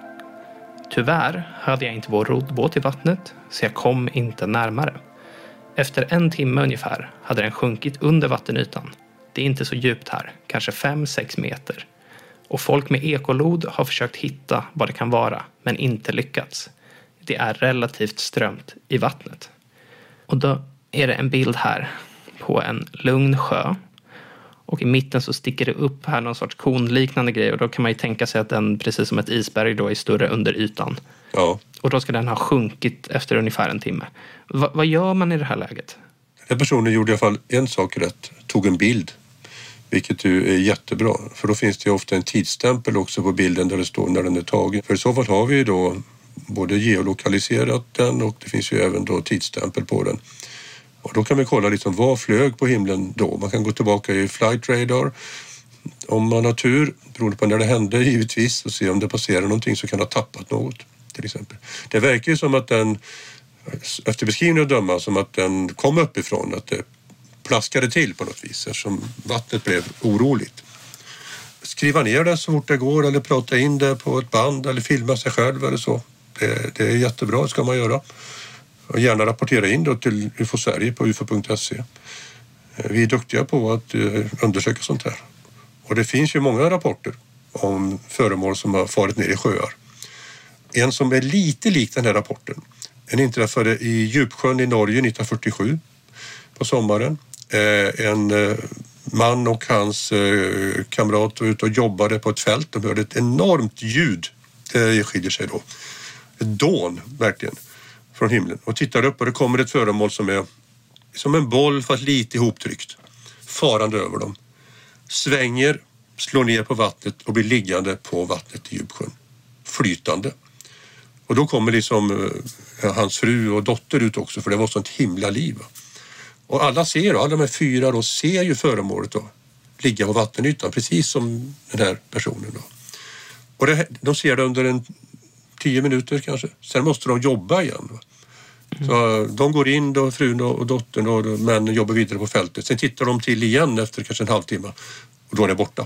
Speaker 6: Tyvärr hade jag inte vår roddbåt i vattnet så jag kom inte närmare. Efter en timme ungefär hade den sjunkit under vattenytan. Det är inte så djupt här, kanske fem sex meter. Och folk med ekolod har försökt hitta vad det kan vara, men inte lyckats. Det är relativt strömt i vattnet. Och då är det en bild här på en lugn sjö. Och i mitten så sticker det upp här någon sorts konliknande grej. Och då kan man ju tänka sig att den, precis som ett isberg, då är större under ytan.
Speaker 8: Ja.
Speaker 6: Och då ska den ha sjunkit efter ungefär en timme. Va, vad gör man i det här läget?
Speaker 8: Den personen gjorde i alla fall en sak rätt. Tog en bild. Vilket ju är jättebra. För då finns det ju ofta en tidsstämpel också på bilden där det står när den är tagen. För i så fall har vi ju då både geolokaliserat den och det finns ju även då tidsstämpel på den. Och då kan vi kolla liksom vad flög på himlen då. Man kan gå tillbaka i flight radar. Om man har tur, beroende på när det hände givetvis, och se om det passerar någonting så kan det ha tappat något till exempel. Det verkar ju som att den, efter beskrivningen att döma, som att den kom uppifrån, att det plaskade till på något vis eftersom vattnet blev oroligt. Skriva ner det så fort det går eller prata in det på ett band eller filma sig själv eller så. Det, det är jättebra, det ska man göra. Och gärna rapportera in då till U F O Sverige på U F O punkt se. Vi är duktiga på att undersöka sånt här. Och det finns ju många rapporter om föremål som har farit ner i sjöar. En som är lite lik den här rapporten. En inträffade i Djupsjön i Norge nittonhundrafyrtiosju på sommaren. En man och hans kamrat var ute och jobbade på ett fält. De hörde ett enormt ljud. Det skiljer sig då. Ett dån, verkligen, från himlen. Och tittar upp och det kommer ett föremål som är som en boll fast lite ihoptryckt. Farande över dem. Svänger, slår ner på vattnet och blir liggande på vattnet i Djupsjön. Flytande. Och då kommer liksom eh, hans fru och dotter ut också, för det var sånt himla liv. Och alla ser, alla de här fyra då ser ju föremålet då ligga på vattenytan, precis som den här personen då. Och det, de ser det under en tio minuter kanske. Sen måste de jobba igen. Va? Mm. Så de går in då, frun och dottern och männen jobbar vidare på fältet. Sen tittar de till igen efter kanske en halvtimme och då är det borta.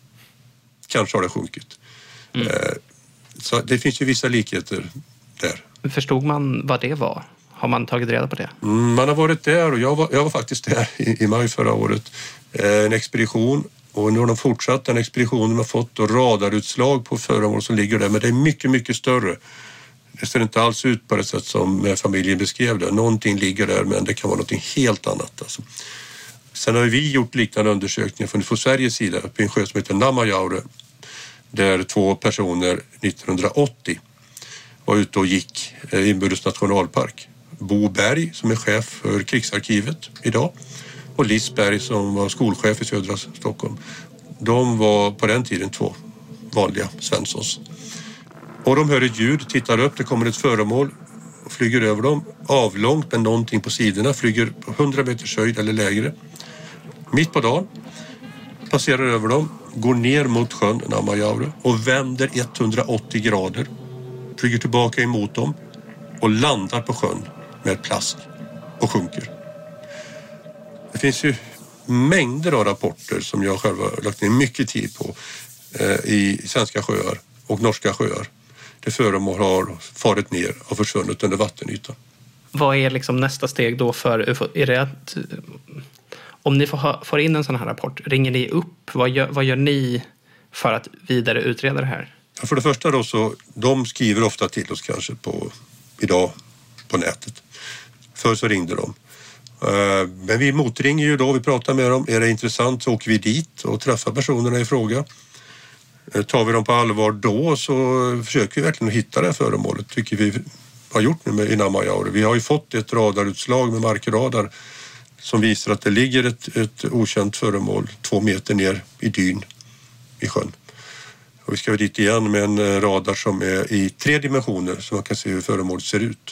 Speaker 8: Kanske har det sjunkit. Mm. Eh, så det finns ju vissa likheter där.
Speaker 6: Förstod man vad det var? Har man tagit reda på det?
Speaker 8: Mm, man har varit där och jag var, jag var faktiskt där i, i maj förra året. Eh, en expedition. Och nu har de fortsatt den expeditionen, har fått då radarutslag på föremål som ligger där. Men det är mycket, mycket större. Det ser inte alls ut på det sätt som familjen beskrev det. Någonting ligger där, men det kan vara någonting helt annat. Alltså. Sen har vi gjort liknande undersökningar från, från Sveriges sida på en sjö som heter Namajaure. Där två personer nittonhundraåttio var ute och gick i Inbördes nationalpark. Bo Berg som är chef för krigsarkivet idag. Och Liz Berg som var skolchef i södra Stockholm. De var på den tiden två vanliga Svenssons. Och de hör ett ljud, tittar upp, det kommer ett föremål och flyger över dem. Avlångt med någonting på sidorna, flyger på hundra meters höjd eller lägre. Mitt på dagen, passerar över dem, går ner mot sjön Namajaure och vänder etthundraåttio grader. Flyger tillbaka emot dem och landar på sjön med ett plask och sjunker. Det finns ju mängder av rapporter som jag själv har lagt ner mycket tid på eh, i svenska sjöar och norska sjöar. Det föremål har farit ner och försvunnit under vattenytan.
Speaker 6: Vad är liksom nästa steg då för U F O? Är det att om ni får, ha, får in en sån här rapport, ringer ni upp? Vad gör, vad gör ni för att vidare utreda det här?
Speaker 8: Ja, för det första då så, de skriver ofta till oss kanske på, idag på nätet. Förr så ringde de. Men vi motringer ju då, vi pratar med dem. Är det intressant så åker vi dit och träffar personerna i fråga. Tar vi dem på allvar då så försöker vi verkligen hitta det här föremålet. Tycker vi har gjort nu med i Namajaure. Vi har ju fått ett radarutslag med markradar som visar att det ligger ett, ett okänt föremål två meter ner i dyn i sjön. Och vi ska dit igen med en radar som är i tre dimensioner så man kan se hur föremålet ser ut.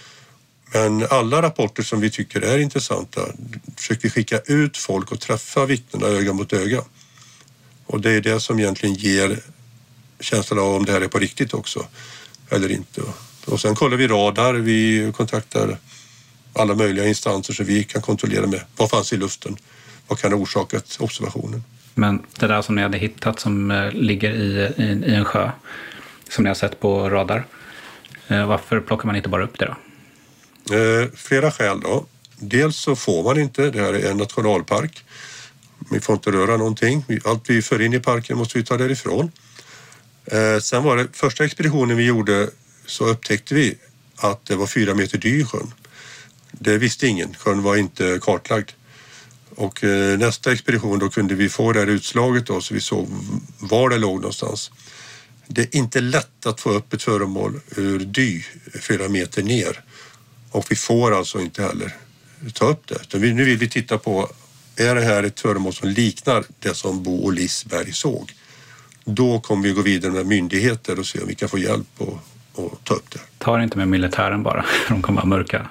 Speaker 8: Men alla rapporter som vi tycker är intressanta försöker vi skicka ut folk och träffa vittnena öga mot öga. Och det är det som egentligen ger känslan av om det här är på riktigt också eller inte. Och sen kollar vi radar, vi kontaktar alla möjliga instanser så vi kan kontrollera med vad fanns i luften, vad kan ha orsakat observationen. Men
Speaker 7: det där som ni hade hittat som ligger i, i, i en sjö som ni har sett på radar, varför plockar man inte bara upp det då?
Speaker 8: Eh, flera skäl då. Dels så får man inte, det här är en nationalpark. Vi får inte röra någonting. Allt vi för in i parken måste vi ta därifrån. Eh, sen var det första expeditionen vi gjorde så upptäckte vi att det var fyra meter dy i sjön. Det visste ingen. Sjön var inte kartlagd. Och eh, nästa expedition då kunde vi få det här utslaget då så vi såg var det låg någonstans. Det är inte lätt att få upp ett föremål ur dy fyra meter ner. Och vi får alltså inte heller ta upp det. Utan nu vill vi titta på, är det här ett föremål som liknar det som Bo och Lisberg såg? Då kommer vi gå vidare med myndigheter och se om vi kan få hjälp och, och ta upp det.
Speaker 7: Ta det inte med militären bara, de kommer att mörka.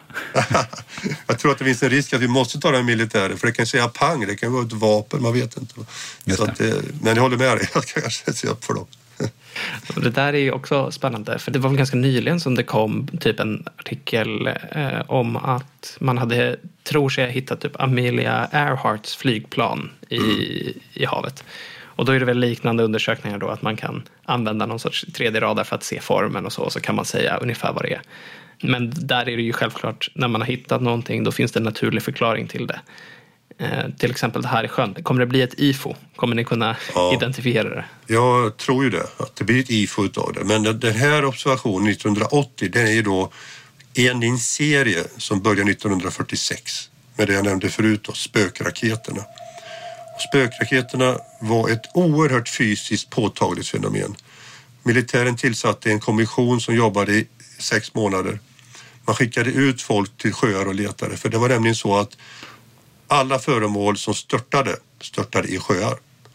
Speaker 8: Jag tror att det finns en risk att vi måste ta det med militären, för det kan säga pang, det kan vara ett vapen, man vet inte. Så att det, men jag håller med dig, jag kan kanske se upp för dem.
Speaker 6: Det där är ju också spännande, för det var väl ganska nyligen som det kom typ en artikel eh, om att man hade, tror sig, hittat typ Amelia Earharts flygplan i, mm. i havet. Och då är det väl liknande undersökningar då att man kan använda någon sorts tre D-radar för att se formen och så, och så kan man säga ungefär vad det är. Men där är det ju självklart, när man har hittat någonting, då finns det en naturlig förklaring till det. Eh, till exempel det här i sjön. Kommer det bli ett I F O? Kommer ni kunna ja. identifiera det?
Speaker 8: Jag tror ju det, att det blir ett I F O utav det. Men den här observationen nittonhundraåttio, den är ju då en i en serie som börjar nittonhundrafyrtiosex. Med det jag nämnde förut då, spökraketerna. Och spökraketerna var ett oerhört fysiskt påtagligt fenomen. Militären tillsatte en kommission som jobbade i sex månader. Man skickade ut folk till sjöar och letade. För det var nämligen så att alla föremål som störtade, störtade i sjöar.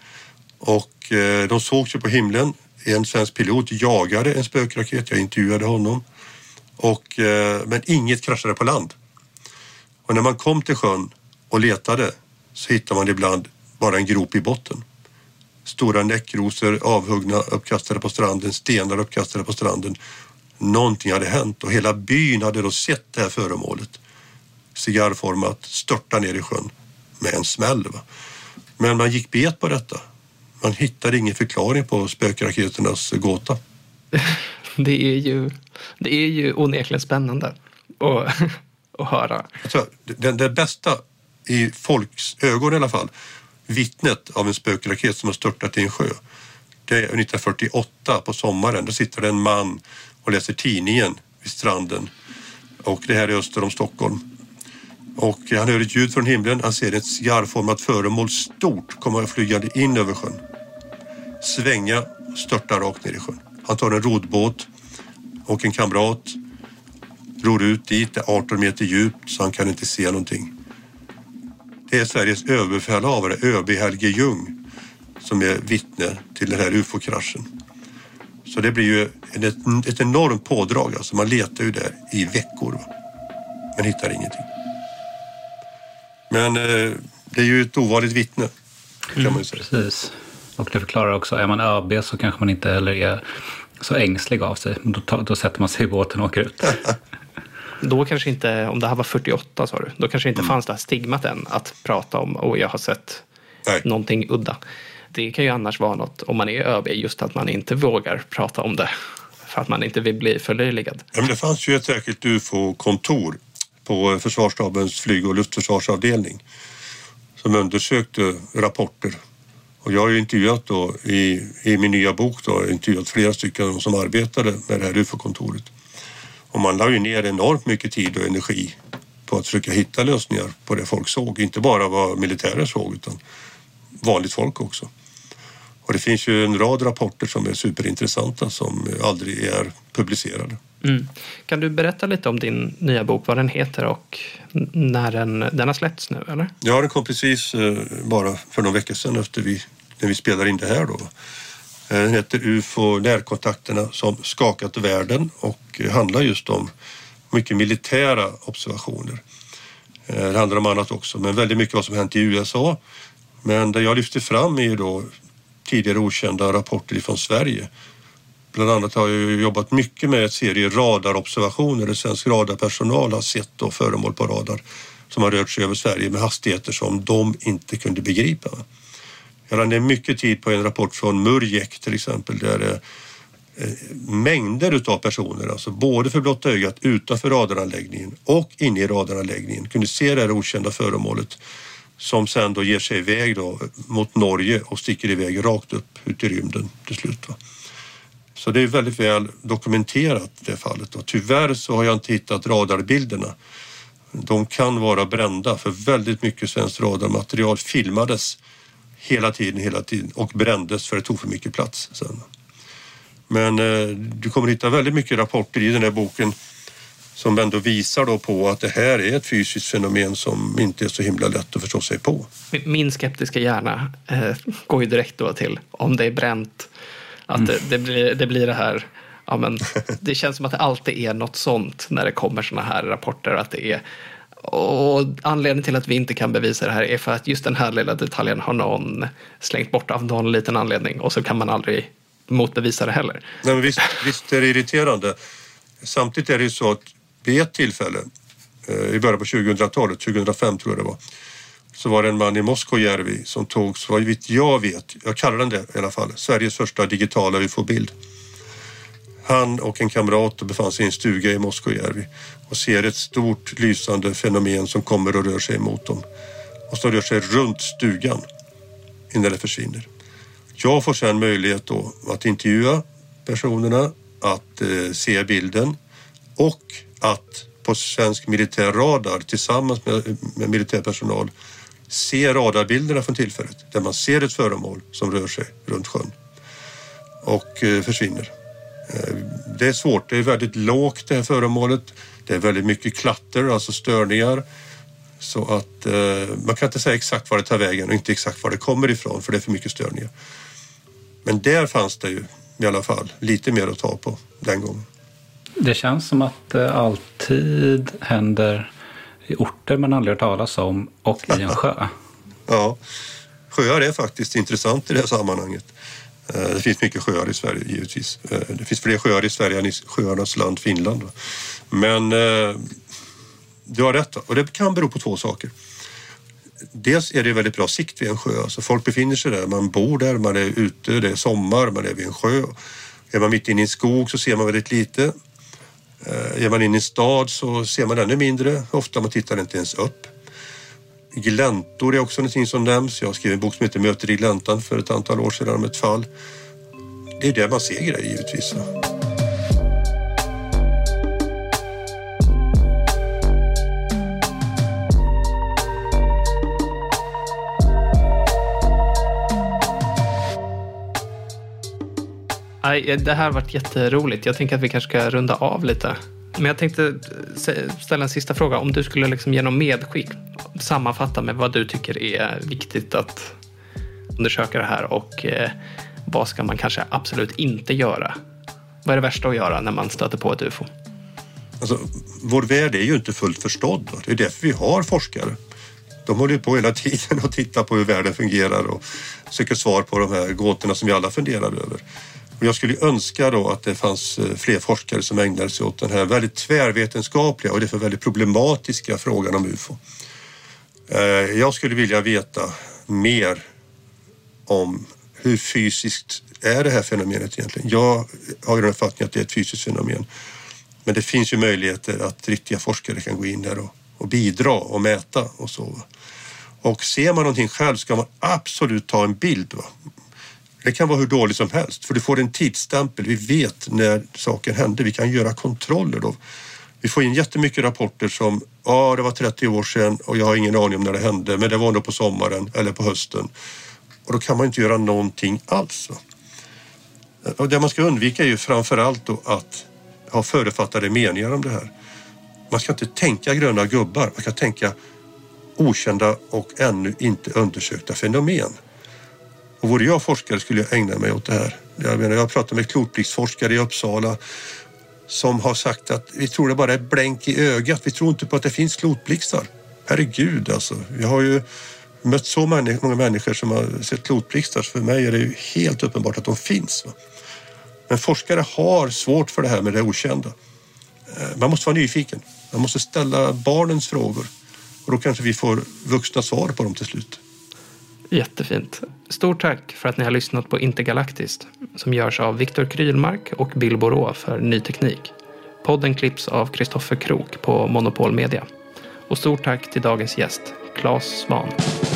Speaker 8: Och eh, de sågs ju på himlen. En svensk pilot jagade en spökraket, jag intervjuade honom. Och, eh, men inget kraschade på land. Och när man kom till sjön och letade så hittade man ibland bara en grop i botten. Stora näckrosor avhuggna, uppkastade på stranden, stenar uppkastade på stranden. Någonting hade hänt och hela byn hade då sett det här föremålet. Cigarrformat, störta ner i sjön med en smäll. Va? Men man gick bet på detta. Man hittade ingen förklaring på spökraketernas gåta.
Speaker 6: Det är ju, det är ju onekligen spännande att, att höra.
Speaker 8: Alltså, det, det bästa i folks ögon i alla fall, vittnet av en spökraket som har störtat i en sjö, det är nittonhundrafyrtioåtta på sommaren. Då sitter det en man och läser tidningen vid stranden. Och det här är öster om Stockholm. Och han hör ett ljud från himlen. Han ser ett cigarrformat föremål stort komma flygande in över sjön. Svänga, störta rakt ner i sjön. Han tar en rodbåt och en kamrat ror ut dit. Det är arton meter djupt så han kan inte se någonting. Det är Sveriges överbefälhavare, ÖB Helge Ljung, som är vittne till den här U F O-kraschen. Så det blir ju ett, ett enormt pådrag. Alltså man letar ju där i veckor. Va? Men hittar ingenting. Men eh, det är ju ett ovanligt vittne, kan man ju säga.
Speaker 7: Mm, precis. Och det förklarar också, är man ÖB så kanske man inte heller är så ängslig av sig. Då, då sätter man sig i båten och åker ut.
Speaker 6: Då kanske inte, om det här var fyrtioåtta sa du, då kanske inte mm. fanns det här stigmat än att prata om, och jag har sett Nej. någonting udda. Det kan ju annars vara något, om man är ÖB, just att man inte vågar prata om det. För att man inte vill bli förlöjligad.
Speaker 8: Ja, men det fanns ju ett särskilt U F O-kontor på Försvarsstabens flyg- och luftförsvarsavdelning som undersökte rapporter. Och jag har ju intervjuat då i, i min nya bok då, intervjuat flera stycken som arbetade med det här U F O-kontoret. Och man la ju ner enormt mycket tid och energi på att försöka hitta lösningar på det folk såg. Inte bara vad militärer såg utan vanligt folk också. Och det finns ju en rad rapporter som är superintressanta som aldrig är publicerade.
Speaker 6: Mm. Kan du berätta lite om din nya bok, vad den heter och när den, den har släppts nu, eller?
Speaker 8: Ja, den kom precis eh, bara för några veckor sedan efter vi, när vi spelade in det här då. Den heter U F O närkontakterna som skakat världen och handlar just om mycket militära observationer. Det handlar om annat också, men väldigt mycket vad som hänt i U S A. Men det jag lyfter fram är ju då tidigare okända rapporter från Sverige. Bland annat har jag jobbat mycket med ett serie radarobservationer där svensk radarpersonal har sett då föremål på radar som har rört sig över Sverige med hastigheter som de inte kunde begripa. Jag lade ner mycket tid på en rapport från Murjek till exempel där det mängder utav personer, alltså både för blotta ögat utanför radaranläggningen och inne i radaranläggningen kunde se det här okända föremålet som sen då ger sig iväg då mot Norge och sticker iväg rakt upp ut i rymden till slut. Va? Så det är väldigt väl dokumenterat det fallet. Och tyvärr så har jag inte hittat radarbilderna. De kan vara brända för väldigt mycket svenskt radarmaterial filmades hela tiden, hela tiden och brändes för det tog för mycket plats sen. Men eh, du kommer hitta väldigt mycket rapporter i den här boken som ändå visar då på att det här är ett fysiskt fenomen som inte är så himla lätt att förstå sig på.
Speaker 6: Min skeptiska hjärna eh, går ju direkt då till om det är bränt, att mm. det, det, blir, det blir det här, ja men det känns som att det alltid är något sånt när det kommer såna här rapporter att det är, och anledningen till att vi inte kan bevisa det här är för att just den här lilla detaljen har någon slängt bort av någon liten anledning och så kan man aldrig motbevisa det heller.
Speaker 8: Nej, men visst, visst är det irriterande. Samtidigt är det ju så att vid ett tillfälle i början på tjugohundratalet, tjugohundrafem tror jag det var, så var det en man i Moskojärvi som tog, så vitt jag vet, jag kallar den det i alla fall, Sveriges första digitala U F O-bild. Han och en kamrat befann sig i en stuga i Moskojärvi och ser ett stort lysande fenomen som kommer och rör sig mot dem. Och så rör sig runt stugan innan det försvinner. Jag får sedan möjlighet då att intervjua personerna, att eh, se bilden och att på svensk militärradar tillsammans med, med militärpersonal se radarbilderna från tillfället där man ser ett föremål som rör sig runt sjön och eh, försvinner. Eh, det är svårt, det är väldigt lågt det här föremålet, det är väldigt mycket klatter, alltså störningar, så att eh, man kan inte säga exakt var det tar vägen och inte exakt var det kommer ifrån för det är för mycket störningar. Men där fanns det ju i alla fall lite mer att ta på den gången.
Speaker 7: Det känns som att det alltid händer i orter man aldrig hört talas om och i en sjö.
Speaker 8: Ja, sjöar är faktiskt intressant i det här sammanhanget. Det finns mycket sjöar i Sverige givetvis. Det finns fler sjöar i Sverige än i sjöarnas land Finland. Men du har rätt, och det kan bero på två saker. Dels är det väldigt bra sikt vid en sjö. Alltså folk befinner sig där, man bor där, man är ute, det är sommar, man är vid en sjö. Är man mitt inne i en skog så ser man väldigt lite. Är man inne i en stad så ser man ännu mindre. Ofta man tittar inte ens upp. Gläntor är också någonting som nämns. Jag skrev en bok som heter Möter i gläntan för ett antal år sedan om ett fall. Det är där man ser grejer givetvis.
Speaker 6: Det här har varit jätteroligt. Jag tänker att vi kanske ska runda av lite. Men jag tänkte ställa en sista fråga. Om du skulle liksom ge någon medskick, sammanfatta med vad du tycker är viktigt att undersöka det här och eh, vad ska man kanske absolut inte göra? Vad är det värsta att göra när man stöter på ett U F O?
Speaker 8: Alltså, vår värld är ju inte fullt förstådd. Det är därför vi har forskare. De håller på hela tiden och tittar på hur världen fungerar och söker svar på de här gåtorna som vi alla funderar över. Och jag skulle önska då att det fanns fler forskare som ägnade sig åt den här väldigt tvärvetenskapliga och därför väldigt problematiska frågan om U F O. Jag skulle vilja veta mer om hur fysiskt är det här fenomenet egentligen. Jag har ju den uppfattningen att det är ett fysiskt fenomen. Men det finns ju möjligheter att riktiga forskare kan gå in där och, och bidra och mäta och så. Och ser man någonting själv ska man absolut ta en bild, va? Det kan vara hur dåligt som helst, för du får en tidsstämpel. Vi vet när saken hände. Vi kan göra kontroller då. Vi får in jättemycket rapporter som ja, det var trettio år sedan och jag har ingen aning om när det hände, men det var nog på sommaren eller på hösten. Och då kan man inte göra någonting alls. Och det man ska undvika är ju framförallt då att ha förutfattade meningar om det här. Man ska inte tänka gröna gubbar. Man ska tänka okända och ännu inte undersökta fenomen. Och vore jag forskare skulle jag ägna mig åt det här. Jag menar, jag har pratat med klotblixtforskare i Uppsala som har sagt att vi tror det bara är blänk i ögat. Vi tror inte på att det finns klotblixtar. Herregud alltså. Jag har ju mött så många människor som har sett klotblixtar. För mig är det ju helt uppenbart att de finns. Va? Men forskare har svårt för det här med det okända. Man måste vara nyfiken. Man måste ställa barnens frågor. Och då kanske vi får vuxna svar på dem till slut.
Speaker 6: Jättefint. Stort tack för att ni har lyssnat på Intergalaktiskt, som görs av Viktor Krylmark och Bill Borå för Ny Teknik. Podden klipps av Kristoffer Krok på Monopol Media. Och stort tack till dagens gäst, Claes Svahn.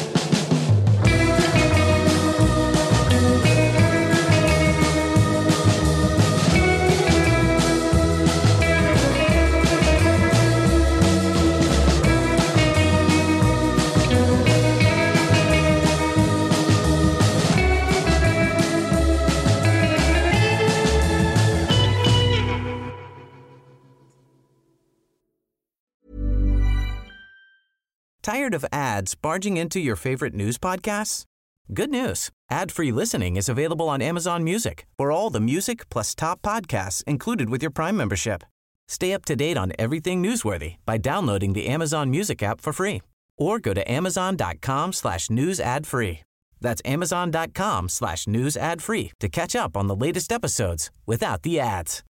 Speaker 10: Tired of ads barging into your favorite news podcasts? Good news. Ad-free listening is available on Amazon Music for all the music plus top podcasts included with your Prime membership. Stay up to date on everything newsworthy by downloading the Amazon Music app for free or go to amazon.com slash news ad free. That's amazon.com slash news ad free to catch up on the latest episodes without the ads.